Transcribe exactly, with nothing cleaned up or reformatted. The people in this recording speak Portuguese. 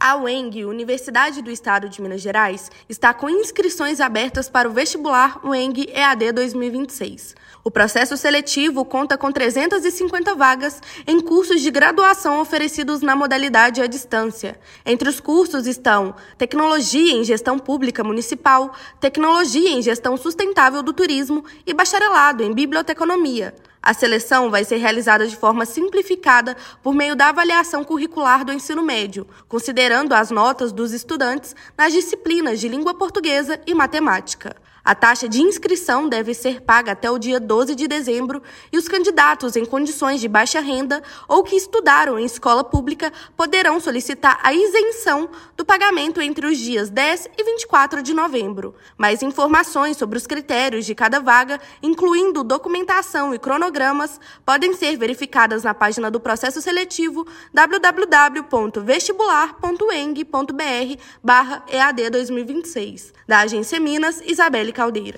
A U E N G, Universidade do Estado de Minas Gerais, está com inscrições abertas para o vestibular U E N G E A D dois mil e vinte e seis. O processo seletivo conta com trezentas e cinquenta vagas em cursos de graduação oferecidos na modalidade à distância. Entre os cursos estão Tecnologia em Gestão Pública Municipal, Tecnologia em Gestão Sustentável do Turismo e Bacharelado em Biblioteconomia. A seleção vai ser realizada de forma simplificada por meio da avaliação curricular do ensino médio, considerando as notas dos estudantes nas disciplinas de língua portuguesa e matemática. A taxa de inscrição deve ser paga até o dia doze de dezembro e os candidatos em condições de baixa renda ou que estudaram em escola pública poderão solicitar a isenção do pagamento entre os dias dez e vinte e quatro de novembro. Mais informações sobre os critérios de cada vaga, incluindo documentação e cronogramas, podem ser verificadas na página do processo seletivo w w w ponto vestibular ponto u e n g ponto b r barra E A D dois mil e vinte e seis. Da Agência Minas, Isabelle Caldeira.